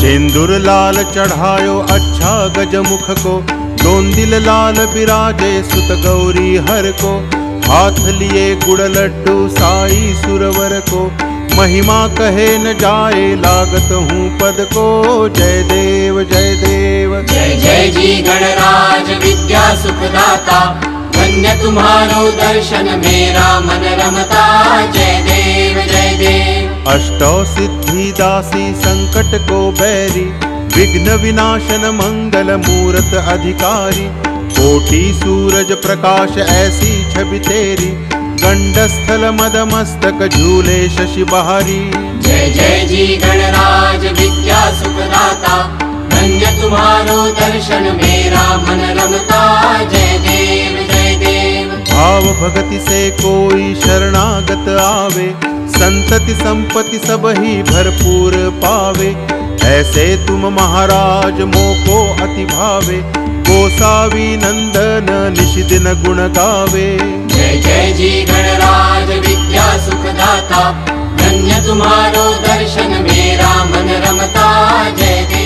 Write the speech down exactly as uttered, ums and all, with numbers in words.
सिंदूर लाल चढ़ायो अच्छा गजमुख को, दोंदिल लाल बिराजे सुत गौरी हर को। हाथ लिए गुड़ लड्डू साई सुरवर को, महिमा कहे न जाए लागत हूँ पद को। जय देव जय देव जय जय जी गणराज विद्या सुखदाता, धन्य तुम्हारो दर्शन मेरा मन रमता। जय देव जय देव। अष्टौ सिद्धि दासी संकट को बैरी, विघ्न विनाशन मंगल मूरत अधिकारी। कोटि सूरज प्रकाश ऐसी छवि तेरी, गंडस्थल मद मस्तक झूले शशि बहारी। जय जय जी गणराज विद्या सुखदाता, धन्य तुम्हारो दर्शन मेरा मन रमता। जय देव जय देव। भाव भगति से कोई शरणागत आवे, संतति संपत्ति सब ही भरपूर पावे। ऐसे तुम महाराज मोको अति भावे, गोसावी नंदन निश दिन गुण गावे। जय जय जी गणराज विद्या सुखदाता, धन्य तुम्हारो दर्शन मेरा मन रमता। जय देव।